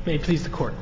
May it please the Court.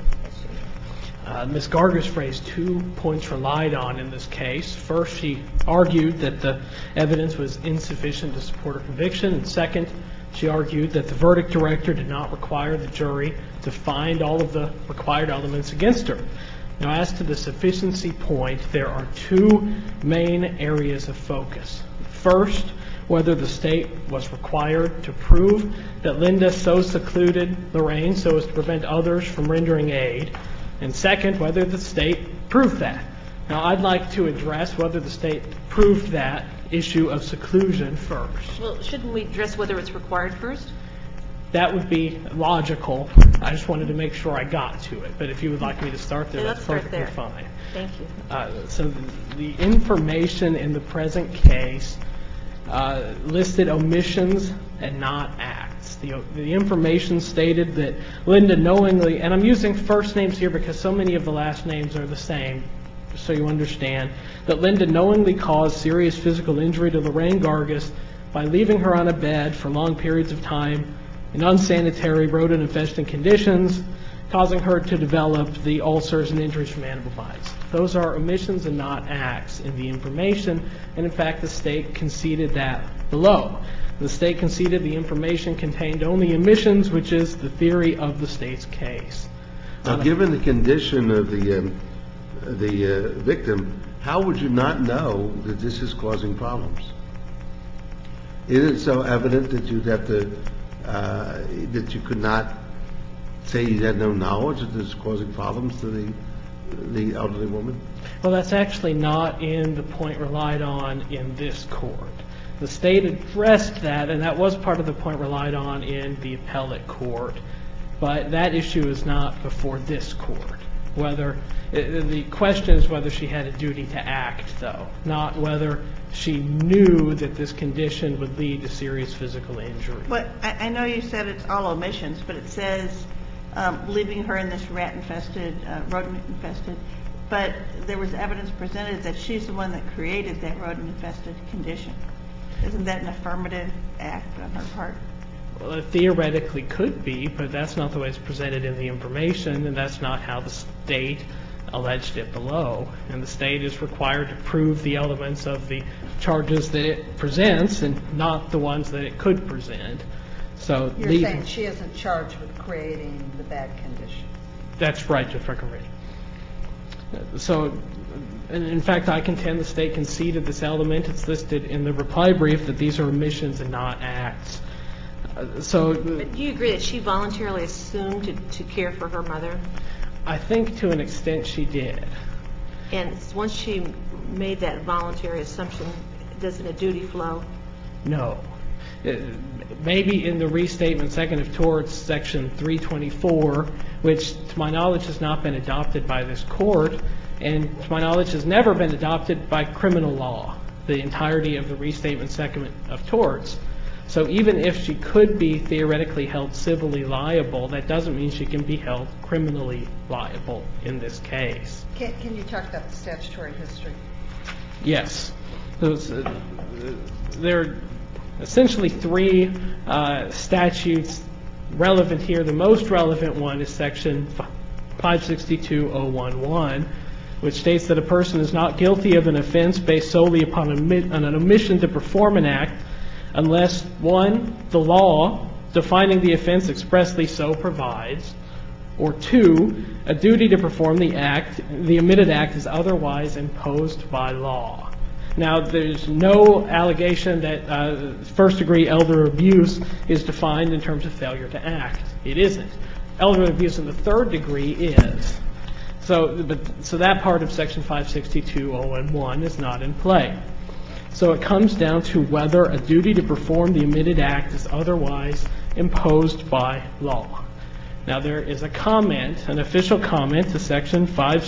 Ms. Gargas raised 2 points relied on in this case. First, she argued that the evidence was insufficient to support her conviction. And second, she argued that the verdict director did not require the jury to find all of the required elements against her. Now, as to the sufficiency point, there are 2 main areas of focus. First, whether the state was required to prove that Linda so secluded Lorraine so as to prevent others from rendering aid. And second, whether the state proved that. Now, I'd like to address whether the state proved that issue of seclusion first. Well, shouldn't we address whether it's required first? That would be logical. I just wanted to make sure I got to it. But if you would like me to start there, that's perfectly fine. Thank you. So the information in the present case listed omissions and not acts. The information stated that Linda knowingly, and I'm using first names here because so many of the last names are the same, just so you understand, that Linda knowingly caused serious physical injury to Lorraine Gargas by leaving her on a bed for long periods of time in unsanitary, rodent-infested conditions, causing her to develop the ulcers and injuries from animal bites. Those are omissions and not acts in the information, and in fact the state conceded that below. The state conceded the information contained only omissions, which is the theory of the state's case. Now, given the condition of the victim, how would you not know that this is causing problems? Is it so evident that you'd have to, that you could not say you had no knowledge that this is causing problems to the elderly woman? Well, that's actually not in the point relied on in this court. The state addressed that, and that was part of the point relied on in the appellate court. But that issue is not before this court. The question is whether she had a duty to act, though, not whether she knew that this condition would lead to serious physical injury. But I know you said it's all omissions, but it says leaving her in this rat-infested, rodent-infested, but there was evidence presented that she's the one that created that rodent-infested condition. Isn't that an affirmative act on her part? Well, it theoretically could be, but that's not the way it's presented in the information, and that's not how the state alleged it below. And the state is required to prove the elements of the charges that it presents and not the ones that it could present. So you're saying she isn't charged with creating the bad condition? That's right, Judge Breckenridge. So, in fact, I contend the state conceded this element. It's listed in the reply brief that these are omissions and not acts. But do you agree that she voluntarily assumed to care for her mother? I think to an extent she did. And once she made that voluntary assumption, doesn't a duty flow? No. Maybe in the restatement second of torts, section 324, which to my knowledge has not been adopted by this court, and to my knowledge has never been adopted by criminal law, the entirety of the restatement second of torts. So even if she could be theoretically held civilly liable, that doesn't mean she can be held criminally liable in this case. Can you talk about the statutory history? Yes. There are essentially 3 statutes relevant here. The most relevant one is section 562.011, which states that a person is not guilty of an offense based solely upon an omission to perform an act unless, 1, the law defining the offense expressly so provides, or 2, a duty to perform the omitted act is otherwise imposed by law. Now, there's no allegation that first-degree elder abuse is defined in terms of failure to act. It isn't. Elder abuse in the third degree is. So that part of section 562.011 is not in play. So it comes down to whether a duty to perform the omitted act is otherwise imposed by law. Now, there is a comment, an official comment to section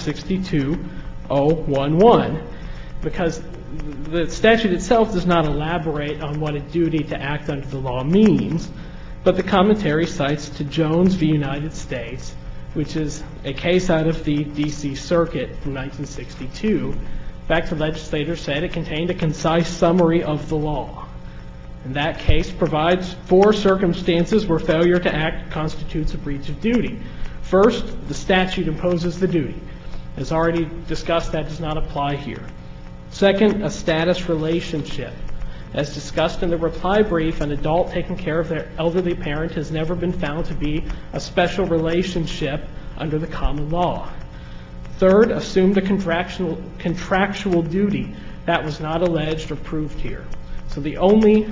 562.011, because the statute itself does not elaborate on what a duty to act under the law means, but the commentary cites to Jones v. United States, which is a case out of the D.C. Circuit from 1962. In fact, the legislator said it contained a concise summary of the law. And that case provides 4 circumstances where failure to act constitutes a breach of duty. First, the statute imposes the duty. As already discussed, that does not apply here. Second, a status relationship. As discussed in the reply brief, an adult taking care of their elderly parent has never been found to be a special relationship under the common law. Third, assumed a contractual duty. That was not alleged or proved here. So the only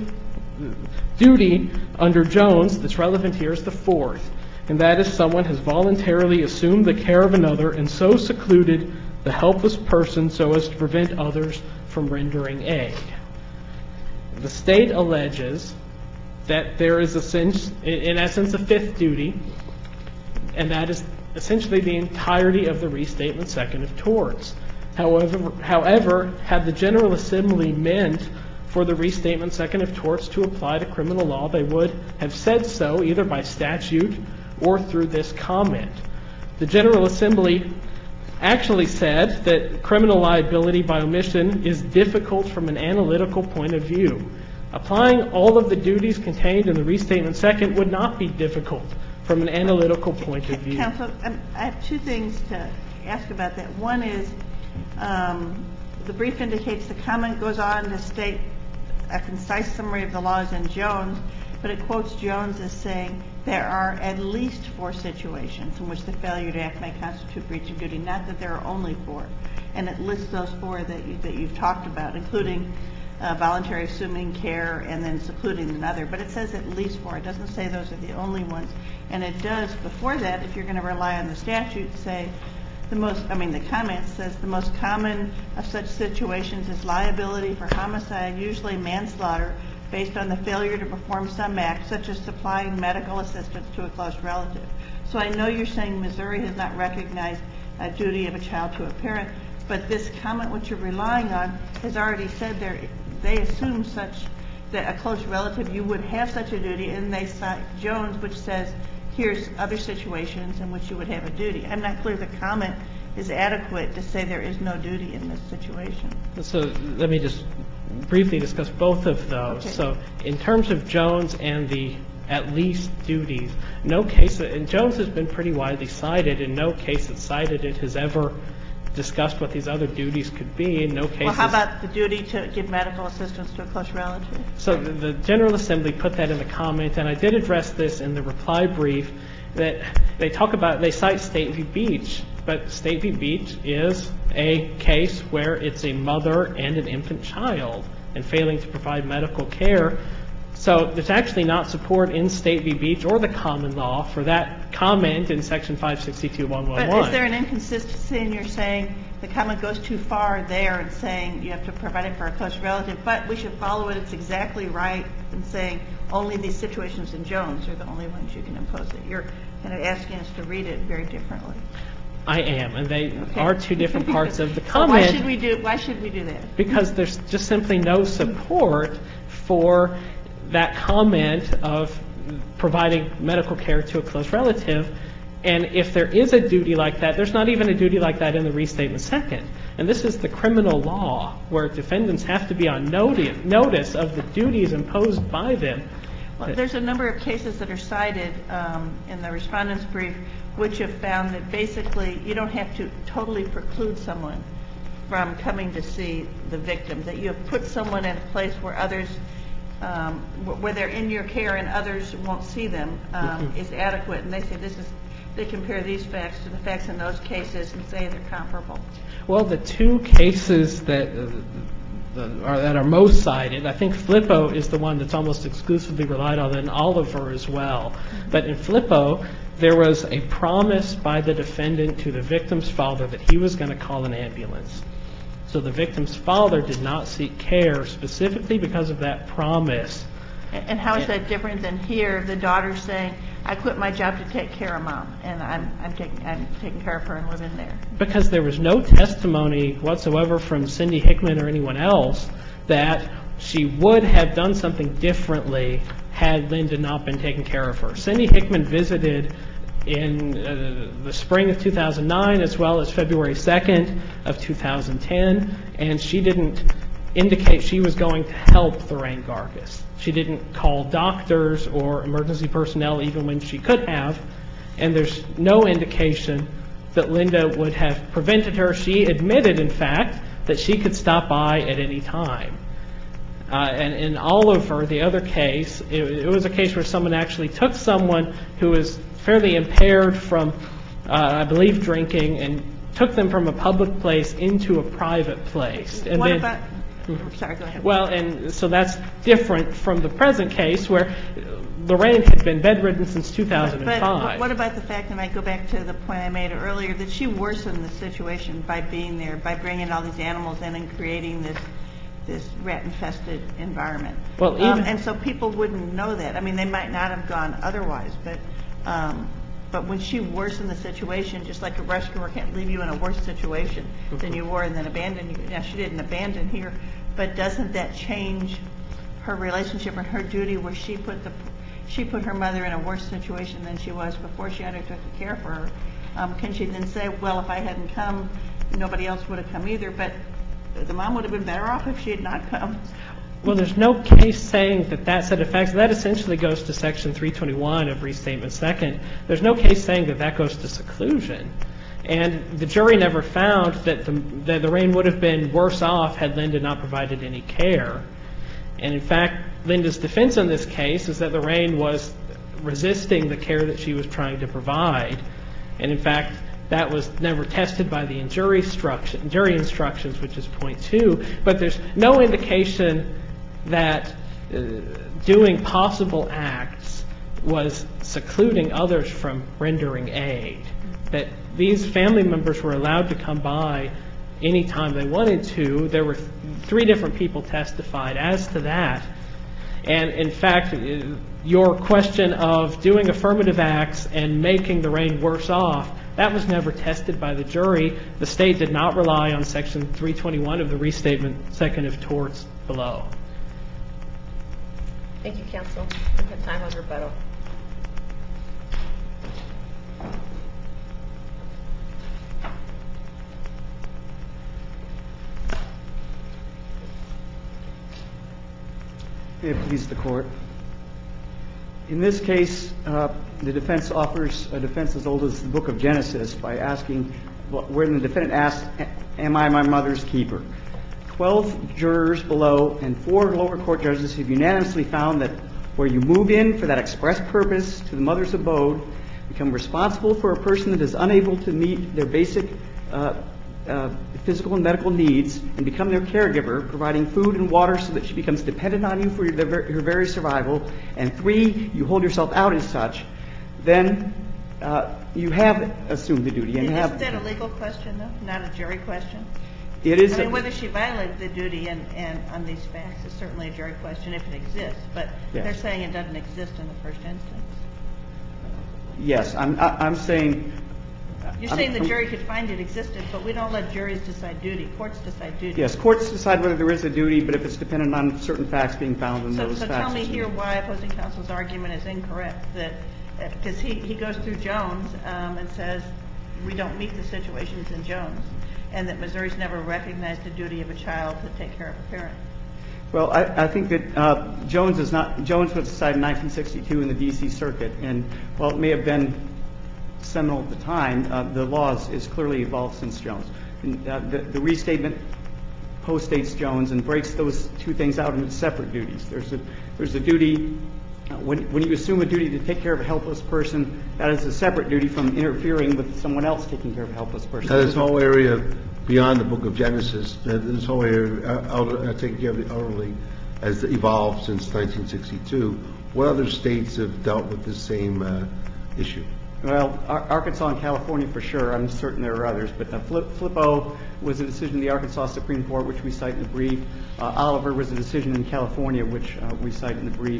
duty under Jones that's relevant here is the fourth, and that is someone has voluntarily assumed the care of another and so secluded the helpless person so as to prevent others from rendering aid. The state alleges that there is, in essence, a fifth duty, and that is essentially the entirety of the Restatement Second of Torts. However, had the General Assembly meant for the Restatement Second of Torts to apply to criminal law, they would have said so either by statute or through this comment. The General Assembly actually said that criminal liability by omission is difficult from an analytical point of view. Applying all of the duties contained in the Restatement Second would not be difficult from an analytical point of view. Counsel, I have two things to ask about that. One is the brief indicates the comment goes on to state a concise summary of the laws in Jones, but it quotes Jones as saying there are at least 4 situations in which the failure to act may constitute breach of duty, not that there are only 4. And it lists those 4 that you've talked about, including voluntary assuming care and then secluding another. But it says at least 4. It doesn't say those are the only ones. And it does, before that, if you're going to rely on the statute, say the comment says the most common of such situations is liability for homicide, usually manslaughter, based on the failure to perform some act, such as supplying medical assistance to a close relative. So I know you're saying Missouri has not recognized a duty of a child to a parent, but this comment, which you're relying on, has already said they assume such that a close relative, you would have such a duty, and they cite Jones, which says here's other situations in which you would have a duty. I'm not clear the comment is adequate to say there is no duty in this situation. So let me just briefly discuss both of those. Okay. So in terms of Jones and the at least duties, no case, and Jones has been pretty widely cited, and no case that cited it has ever discussed what these other duties could be. In no cases. Well, how about the duty to give medical assistance to a close relative? So the General Assembly put that in the comment, and I did address this in the reply brief, that they cite State v. Beach, but State v. Beach is a case where it's a mother and an infant child and failing to provide medical care. So there's actually not support in State v. Beach or the common law for that comment in Section 562.111. But is there an inconsistency in your saying the comment goes too far there and saying you have to provide it for a close relative, but we should follow it, it's exactly right, in saying only these situations in Jones are the only ones you can impose it? You're kind of asking us to read it very differently. I am, and they are two different parts of the comment. So why should we do that? Because there's just simply no support for that comment of providing medical care to a close relative. And if there is a duty like that, there's not even a duty like that in the Restatement Second. And this is the criminal law where defendants have to be on notice of the duties imposed by them. Well, there's a number of cases that are cited in the respondent's brief which have found that basically you don't have to totally preclude someone from coming to see the victim, that you have put someone in a place where others, where they're in your care and others won't see them is adequate. And they say they compare these facts to the facts in those cases and say they're comparable. Well, the two cases that are most cited, I think Flippo is the one that's almost exclusively relied on, and Oliver as well. But in Flippo, there was a promise by the defendant to the victim's father that he was going to call an ambulance. So the victim's father did not seek care specifically because of that promise. And how is that different than here, the daughter saying, I quit my job to take care of Mom, and I'm taking care of her and living there? Because there was no testimony whatsoever from Cindy Hickman or anyone else that she would have done something differently had Linda not been taking care of her. Cindy Hickman visited in the spring of 2009 as well as February 2nd of 2010, and she didn't indicate she was going to help Lorraine Gargas. She didn't call doctors or emergency personnel even when she could have. and there's no indication that Linda would have prevented her. She admitted, in fact, that she could stop by at any time. And in Oliver, the other case, it was a case where someone actually took someone who was fairly impaired from, I believe, drinking, and took them from a public place into a private place. And Sorry, go ahead. Well, and so that's different from the present case where Lorraine had been bedridden since 2005. But what about the fact, and I go back to the point I made earlier, that she worsened the situation by being there, by bringing all these animals in and creating this rat-infested environment. Well, and so people wouldn't know that. I mean, they might not have gone otherwise, but when she worsened the situation, just like a rescuer can't leave you in a worse situation than you were and then abandon you. Now, she didn't abandon here, but doesn't that change her relationship and her duty where she put her mother in a worse situation than she was before she undertook to care for her? Can she then say, well, if I hadn't come, nobody else would have come either, but the mom would have been better off if she had not come? Well, there's no case saying that set of facts. That essentially goes to Section 321 of Restatement Second. There's no case saying that goes to seclusion. And the jury never found that Lorraine would have been worse off had Linda not provided any care. And in fact, Linda's defense in this case is that Lorraine was resisting the care that she was trying to provide. And in fact, that was never tested by the jury instructions, which is point 2. But there's no indication that doing possible acts was secluding others from rendering aid. That these family members were allowed to come by anytime they wanted to. There were 3 different people testified as to that. And in fact, your question of doing affirmative acts and making Lorraine worse off, that was never tested by the jury. The state did not rely on Section 321 of the Restatement Second of Torts below. Thank you, counsel. We have time on rebuttal. May it please the Court. In this case, the defense offers a defense as old as the book of Genesis by asking, where the defendant asks, am I my mother's keeper? 12 jurors below and 4 lower court judges have unanimously found that where you move in for that express purpose to the mother's abode, become responsible for a person that is unable to meet their basic physical and medical needs and become their caregiver, providing food and water so that she becomes dependent on you for her very survival, and 3, you hold yourself out as such, then you have assumed the duty. And isn't that a legal question, though, not a jury question? It is. I mean, whether she violated the duty and on these facts is certainly a jury question if it exists, but they're saying it doesn't exist in the first instance. Yes, I'm saying. You're saying the jury could find it existed, but we don't let juries decide duty. Courts decide duty. Yes, courts decide whether there is a duty, but if it's dependent on certain facts being found in those facts. So tell me here why opposing counsel's argument is incorrect, because he goes through Jones and says we don't meet the situations in Jones, and that Missouri's never recognized the duty of a child to take care of a parent. Well, I think that Jones was decided in 1962 in the D.C. Circuit, and while it may have been seminal at the time, the law has clearly evolved since Jones. The restatement postdates Jones and breaks those 2 things out into separate duties. There's a duty when you assume a duty to take care of a helpless person, that is a separate duty from interfering with someone else taking care of a helpless person. Now, this whole area beyond the book of Genesis, this whole area taking care of the elderly has evolved since 1962. What other states have dealt with this same issue? Well, Arkansas and California for sure. I'm certain there are others. But Flippo was a decision of the Arkansas Supreme Court, which we cite in the brief. Oliver was a decision in California, which we cite in the brief.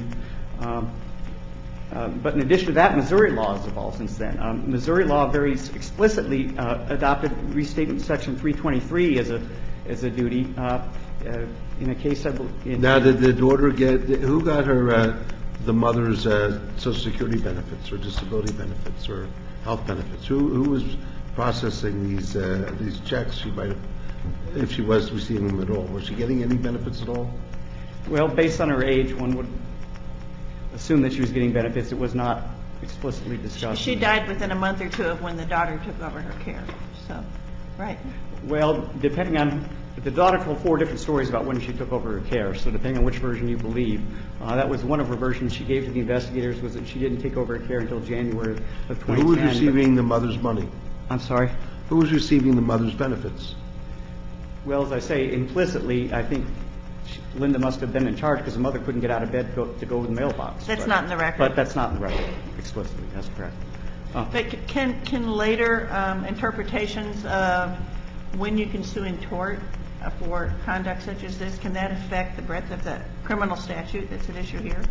But in addition to that, Missouri law has evolved since then. Missouri law very explicitly adopted Restatement Section 323 as a duty in a case of. Now, did the daughter who got her the mother's Social Security benefits or disability benefits or health benefits? Who was processing these checks? She might have, if she was receiving them at all. Was she getting any benefits at all? Well, based on her age, one would assume that she was getting benefits. It was not explicitly discussed. She died within a month or two of when the daughter took over her care. So, right. Well, depending on the daughter told 4 different stories about when she took over her care. So depending on which version you believe, that was one of her versions she gave to the investigators, was that she didn't take over her care until January of 2010. Who was receiving the mother's money? I'm sorry? Who was receiving the mother's benefits? Well, as I say, implicitly, I think Linda must have been in charge because the mother couldn't get out of bed to go to the mailbox. That's not in the record. But that's not in the record explicitly. That's correct. But can later interpretations of when you can sue in tort for conduct such as this, can that affect the breadth of the criminal statute that's at issue here?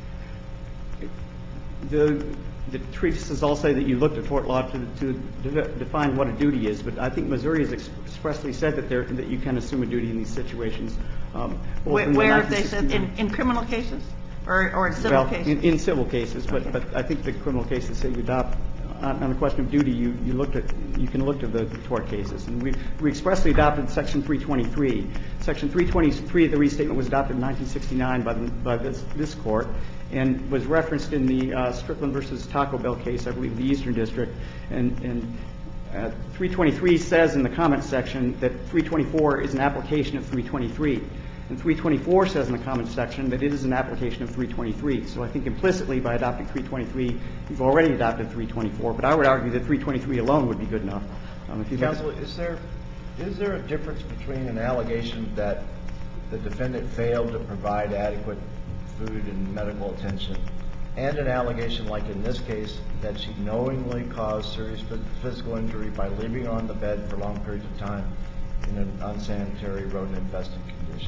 The treatises all say that you look to tort law to define what a duty is, but I think Missouri has expressly said that you can assume a duty in these situations. Where have they said? In criminal cases or in civil cases? In civil cases, Okay. but I think the criminal cases say you adopt on the question of duty. You can look to the tort cases, and we expressly adopted Section 323. Section 323 of the restatement was adopted in 1969 by this court, and was referenced in the Strickland versus Taco Bell case, I believe, the Eastern District. And 323 says in the comment section that 324 is an application of 323. And 324 says in the comments section that it is an application of 323. So I think implicitly by adopting 323, you've already adopted 324. But I would argue that 323 alone would be good enough. Counsel, is there a difference between an allegation that the defendant failed to provide adequate food and medical attention and an allegation like in this case that she knowingly caused serious physical injury by leaving her on the bed for long periods of time in an unsanitary, rodent-infested condition?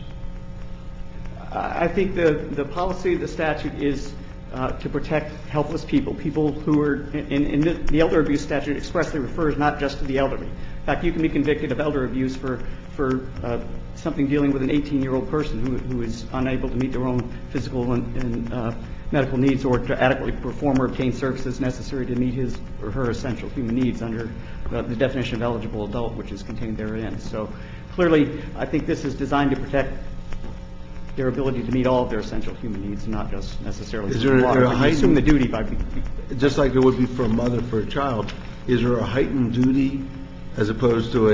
I think the policy of the statute is to protect helpless people who are in the elder abuse statute expressly refers not just to the elderly. In fact, you can be convicted of elder abuse for something dealing with an 18-year-old person who is unable to meet their own physical and medical needs or to adequately perform or obtain services necessary to meet his or her essential human needs under the definition of eligible adult, which is contained therein. So clearly, I think this is designed to protect their ability to meet all of their essential human needs, not just necessarily assume the duty by just like it would be for a mother for a child. Is there a heightened duty as opposed to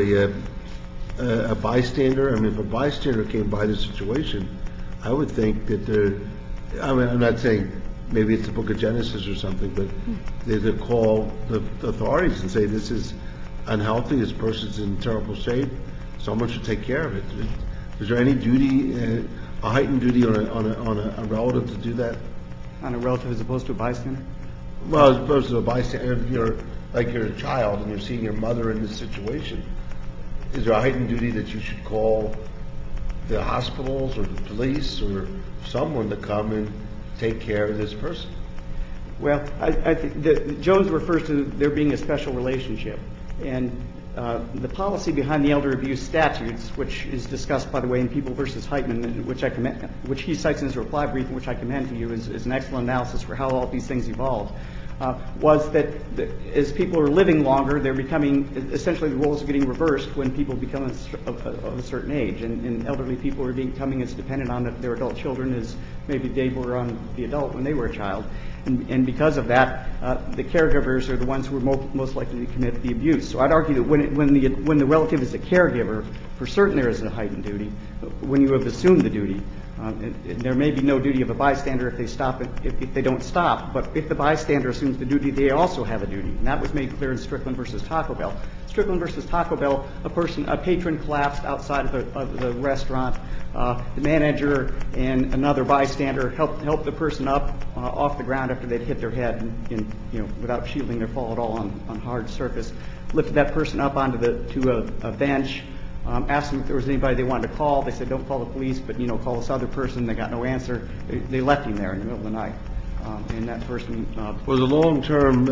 a bystander? I mean, if a bystander came by the situation, I would think that I'm not saying maybe it's the Book of Genesis or something, but they call the authorities and say this is unhealthy, this person's in terrible shape, someone should take care of it. Is there any duty, a heightened duty on a relative to do that? On a relative as opposed to a bystander? Well, as opposed to a bystander, if you're a child and you're seeing your mother in this situation, is there a heightened duty that you should call the hospitals or the police or someone to come and take care of this person? Well, I think that Jones refers to there being a special relationship, and the policy behind the elder abuse statutes, which is discussed, by the way, in People v. Heitman, which he cites in his reply brief, which I commend to you, is an excellent analysis for how all these things evolved, was that as people are living longer, they're becoming, essentially the roles are getting reversed when people become of a certain age, and elderly people are becoming as dependent on their adult children as maybe they were on the adult when they were a child. And because of that, the caregivers are the ones who are most likely to commit the abuse. So I'd argue that when the relative is a caregiver, for certain there is a heightened duty. When you have assumed the duty, there may be no duty of a bystander if they don't stop. But if the bystander assumes the duty, they also have a duty. And that was made clear in Strickland v. Taco Bell. Strickland v. Taco Bell, a patron collapsed outside of the restaurant. The manager and another bystander helped the person up off the ground after they'd hit their head, and without shielding their fall at all on hard surface. Lifted that person up to a bench. Asked them if there was anybody they wanted to call. They said, "Don't call the police, but call this other person." They got no answer. They left him there in the middle of the night. And that person was a long-term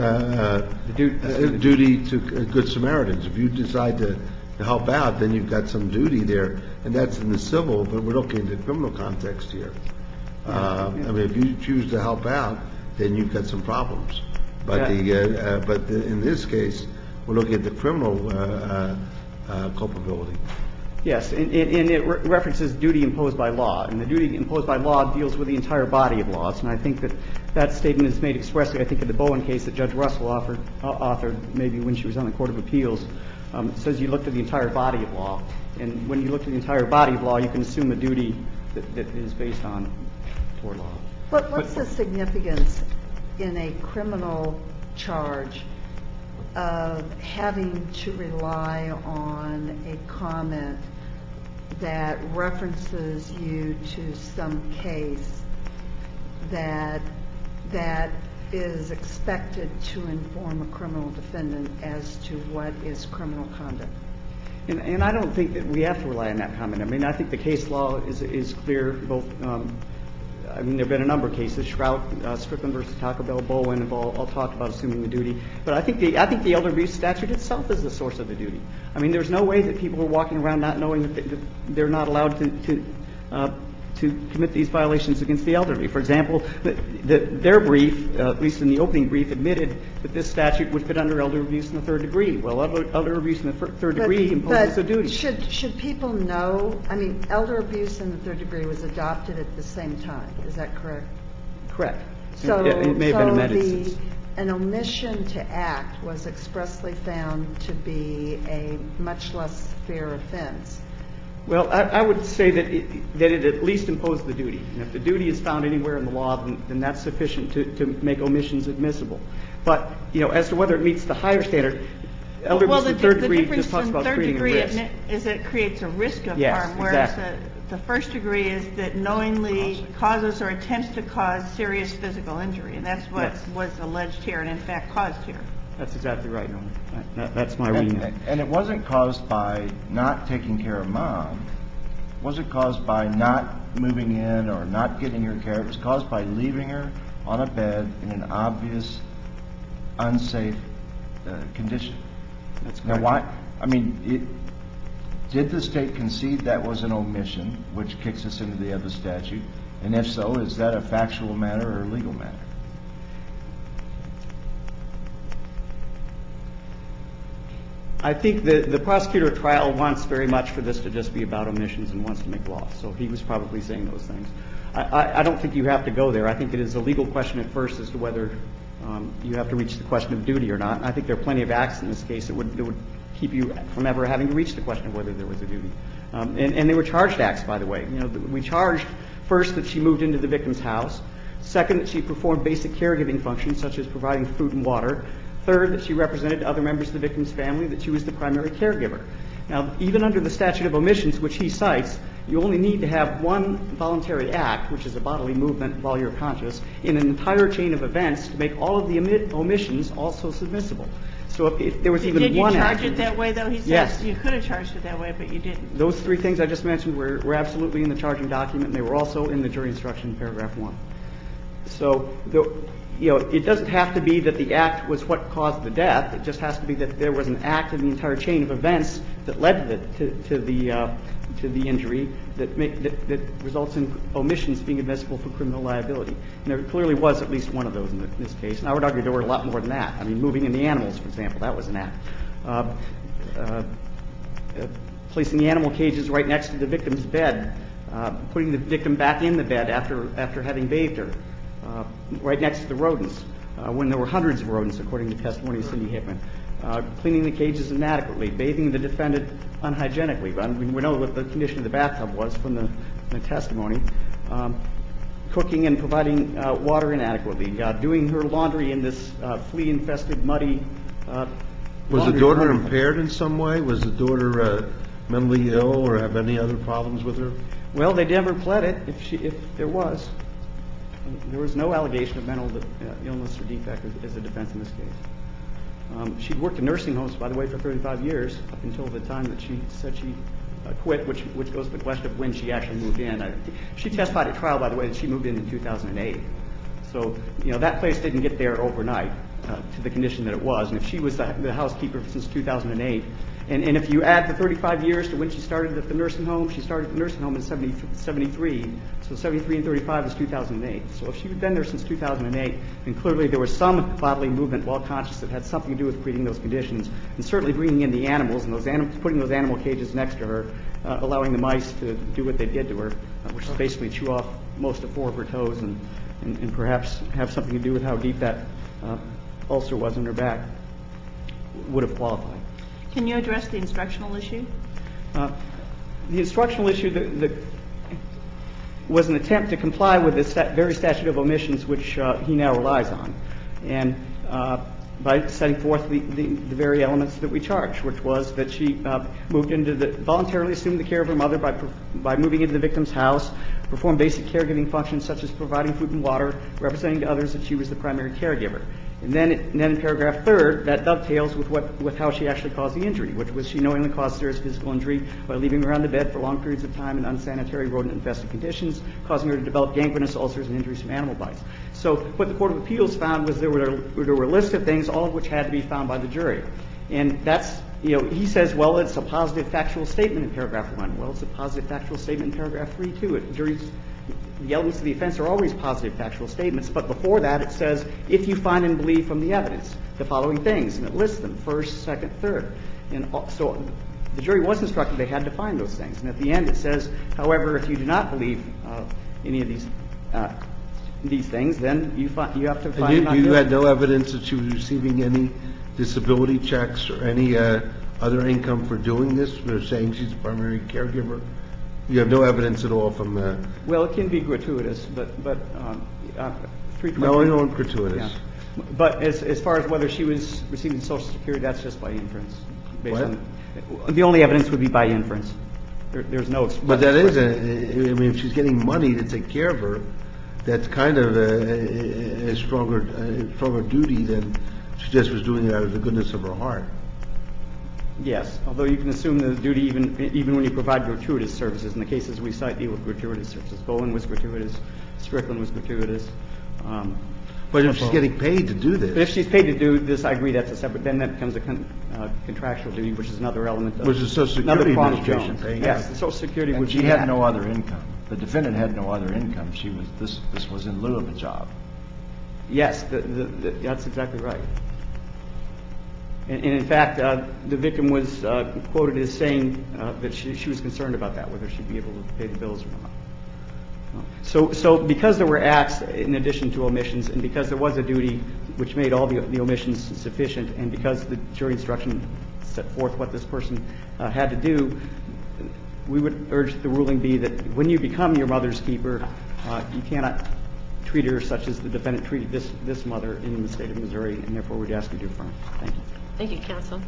duty to Good Samaritans. If you decide to help out, then you've got some duty there, and that's in the civil. But we're looking at the criminal context here. I mean, if you choose to help out, then you've got some problems. But in this case, we're looking at the criminal culpability. Yes, and it references duty imposed by law, and the duty imposed by law deals with the entire body of laws, and I think that statement is made expressly, I think, in the Bowen case that Judge Russell authored maybe when she was on the Court of Appeals. It says you look to the entire body of law, and when you look to the entire body of law, you can assume a duty that is based on tort law. What's the significance in a criminal charge of having to rely on a comment that references you to some case that is expected to inform a criminal defendant as to what is criminal conduct? And I don't think that we have to rely on that comment. I mean, I think the case law is clear. Both, I mean, there have been a number of cases. Shrout, Strickland versus Taco Bell, Bowen have all talked about assuming the duty. But I think the elder abuse statute itself is the source of the duty. I mean, there's no way that people are walking around not knowing that they're not allowed to commit these violations against the elderly. For example, their brief, at least in the opening brief, admitted that this statute would fit under elder abuse in the third degree. Well, elder abuse in the third degree imposes a duty. Should people know? I mean, elder abuse in the third degree was adopted at the same time. Is that correct? Correct. So, it may have been amended since. An omission to act was expressly found to be a much less severe offense. Well, I would say that it at least imposed the duty. And if the duty is found anywhere in the law, then that's sufficient to make omissions admissible. But, you know, as to whether it meets the higher standard, elder abuse in the third degree just talks about creating a risk. The difference in third degree is that it creates a risk of harm, whereas the first degree is that knowingly causes or attempts to cause serious physical injury. And that's what was alleged here and, in fact, caused here. That's exactly right, Norman. That's my reading. And it wasn't caused by not taking care of Mom. It wasn't caused by not moving in or not getting her care. It was caused by leaving her on a bed in an obvious, unsafe condition. That's correct. Now, why? I mean, did the state concede that was an omission, which kicks us into the other statute? And if so, is that a factual matter or a legal matter? I think the prosecutor at trial wants very much for this to just be about omissions and wants to make law. So he was probably saying those things. I don't think you have to go there. I think it is a legal question at first as to whether you have to reach the question of duty or not. And I think there are plenty of acts in this case that would keep you from ever having to reach the question of whether there was a duty. And they were charged acts, by the way. You know, we charged first that she moved into the victim's house. Second, that she performed basic caregiving functions such as providing food and water. Third, that she represented other members of the victim's family, that she was the primary caregiver. Now, even under the statute of omissions, which he cites, you only need to have one voluntary act, which is a bodily movement while you're conscious, in an entire chain of events to make all of the omissions also submissible. So if there was even one act. Did you charge it that way, though? He says yes. You could have charged it that way, but you didn't. Those three things I just mentioned were absolutely in the charging document, and they were also in the jury instruction in paragraph 1. So, you know, it doesn't have to be that the act was what caused the death. It just has to be that there was an act in the entire chain of events that led to the injury that results in omissions being admissible for criminal liability. And there clearly was at least one of those in this case. And I would argue there were a lot more than that. I mean, moving in the animals, for example, that was an act. Placing the animal cages right next to the victim's bed, putting the victim back in the bed after having bathed her, right next to the rodents, when there were hundreds of rodents, according to testimony of Cindy Hickman, cleaning the cages inadequately, bathing the defendant unhygienically. I mean, we know what the condition of the bathtub was from the testimony. Cooking and providing water inadequately, doing her laundry in this flea-infested, muddy Was the daughter impaired in some way? Was the daughter mentally ill or have any other problems with her? Well, they never pled it if there was. There was no allegation of mental illness or defect as a defense in this case. She'd worked in nursing homes, by the way, for 35 years, up until the time that she said she quit, which goes to the question of when she actually moved in. She testified at trial, by the way, that she moved in 2008. So, you know, that place didn't get there overnight to the condition that it was. And if she was the housekeeper since 2008 And if you add the 35 years to when she started at the nursing home, she started at the nursing home in 73. So 73 and 35 is 2008. So if she had been there since 2008, then clearly there was some bodily movement while conscious that had something to do with creating those conditions, and certainly bringing in the animals and putting those animal cages next to her, allowing the mice to do what they did to her, which is basically chew off most of 4 of her toes and perhaps have something to do with how deep that ulcer was in her back, would have qualified. Can you address the instructional issue? The instructional issue was an attempt to comply with this very statute of omissions which he now relies on, and by setting forth the very elements that we charge, which was that she voluntarily assumed the care of her mother by moving into the victim's house, performed basic caregiving functions such as providing food and water, representing to others that she was the primary caregiver. And then in paragraph 3, that dovetails with how she actually caused the injury, which was she knowingly caused serious physical injury by leaving her on the bed for long periods of time in unsanitary rodent-infested conditions, causing her to develop gangrenous ulcers and injuries from animal bites. So what the Court of Appeals found was there were a list of things, all of which had to be found by the jury. And that's, he says, well, it's a positive factual statement in paragraph 1. Well, it's a positive factual statement in paragraph 3, too. The elements of the offense are always positive factual statements, but before that it says, if you find and believe from the evidence the following things, and it lists them, first, second, third. And so the jury was instructed they had to find those things. And at the end it says, however, if you do not believe any of these things, then you have to find not guilty. You had no evidence that she was receiving any disability checks or any other income for doing this, for saying she's a primary caregiver? You have no evidence at all from the... Well, it can be gratuitous, but 3.3... No, I don't want gratuitous. Yeah. But as far as whether she was receiving Social Security, that's just by inference. The only evidence would be by inference. There's no... But that is if she's getting money to take care of her, that's kind of a stronger duty than she just was doing it out of the goodness of her heart. Yes, although you can assume the duty even when you provide gratuitous services. In the cases we cite deal with gratuitous services. Bowen was gratuitous. Strickland was gratuitous. But if she's getting paid to do this... But if she's paid to do this, I agree that's a separate... Then that becomes a contractual duty, which is another element of... Which is Social Security Administration paying. Yes, the Social Security would be... And she had no other income. The defendant had no other income. This was in lieu of a job. Yes, that's exactly right. And in fact, the victim was quoted as saying that she was concerned about that, whether she'd be able to pay the bills or not. So because there were acts in addition to omissions, and because there was a duty which made all the omissions sufficient, and because the jury instruction set forth what this person had to do, we would urge the ruling be that when you become your mother's keeper, you cannot treat her such as the defendant treated this mother in the state of Missouri, and therefore we'd ask you to affirm. Thank you. Thank you, counsel.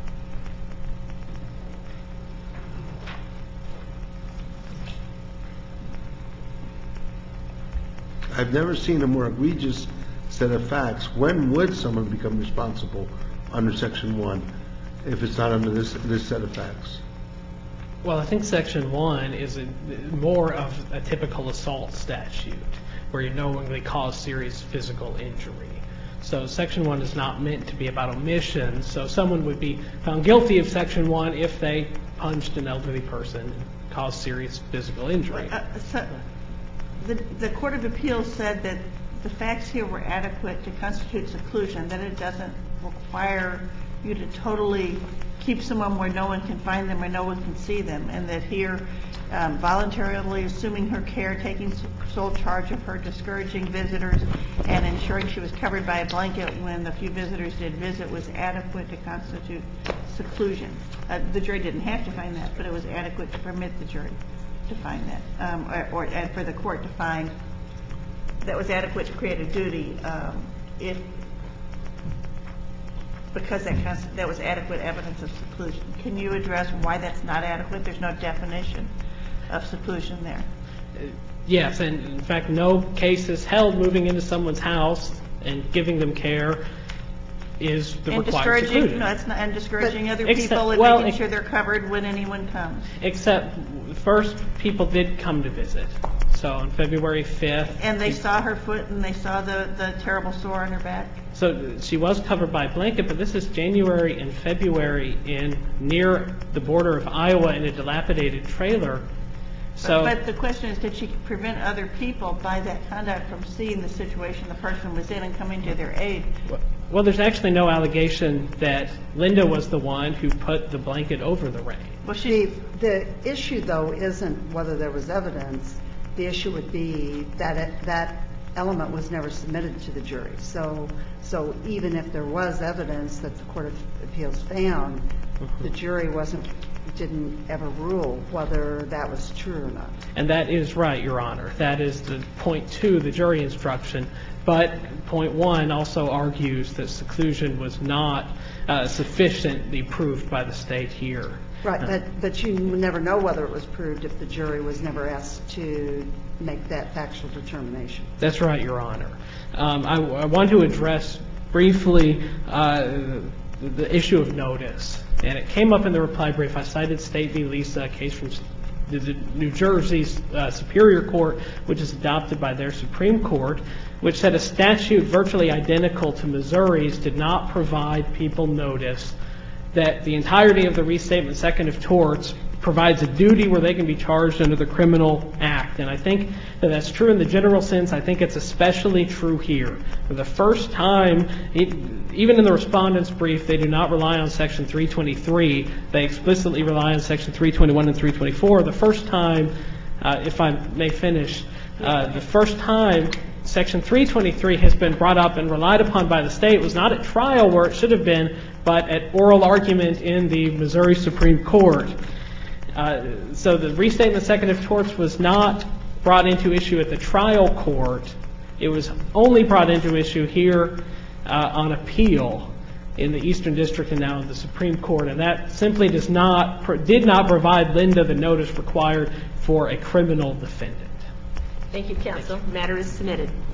I've never seen a more egregious set of facts. When would someone become responsible under Section 1 if it's not under this set of facts? Well, I think Section 1 is more of a typical assault statute where you knowingly cause serious physical injury. So Section 1 is not meant to be about omission. So someone would be found guilty of Section 1 if they punched an elderly person and caused serious physical injury. The Court of Appeals said that the facts here were adequate to constitute seclusion, that it doesn't require you to totally keep someone where no one can find them or no one can see them, and that here voluntarily assuming her care, taking sole charge of her, discouraging visitors, and ensuring she was covered by a blanket when the few visitors did visit was adequate to constitute seclusion. The jury didn't have to find that, but it was adequate to permit the jury to find that, or for the court to find that was adequate to create a duty because that was adequate evidence of seclusion. Can you address why that's not adequate? There's no definition of seclusion there. Yes, and in fact, no case is held moving into someone's house and giving them care is the required seclusion. No, it's not, and discouraging other people and making sure they're covered when anyone comes. Except first, people did come to visit. So on February 5th. And they saw her foot and they saw the terrible sore on her back? So she was covered by a blanket, but this is January and February near the border of Iowa in a dilapidated trailer. So, But the question is, did she prevent other people by that conduct from seeing the situation the person was in and coming to their aid? well, there's actually no allegation that Linda was the one who put the blanket over the rain. Well, The issue, though, isn't whether there was evidence. The issue would be that that element was never submitted to the jury. So even if there was evidence that the Court of Appeals found, the jury didn't ever rule whether that was true or not. And that is right, Your Honor. That is the point 2, the jury instruction. But point 1 also argues that seclusion was not sufficiently proved by the state here. Right, but you would never know whether it was proved if the jury was never asked to make that factual determination. That's right, Your Honor. I want to address briefly the issue of notice. And it came up in the reply brief. I cited State v. Lisa, a case from the New Jersey Superior Court, which is adopted by their Supreme Court, which said a statute virtually identical to Missouri's did not provide people notice that the entirety of the Restatement Second of Torts provides a duty where they can be charged under the Criminal Act. And I think that that's true in the general sense. I think it's especially true here. For the first time, even in the respondent's brief, they do not rely on Section 323. They explicitly rely on Section 321 and 324. The first time, if I may finish, the first time Section 323 has been brought up and relied upon by the state was not at trial where it should have been, but at oral argument in the Missouri Supreme Court. So the Restatement Second of Torts was not brought into issue at the trial court. It was only brought into issue here on appeal in the Eastern District and now in the Supreme Court. And that simply did not provide Linda the notice required for a criminal defendant. Thank you, counsel. The matter is submitted.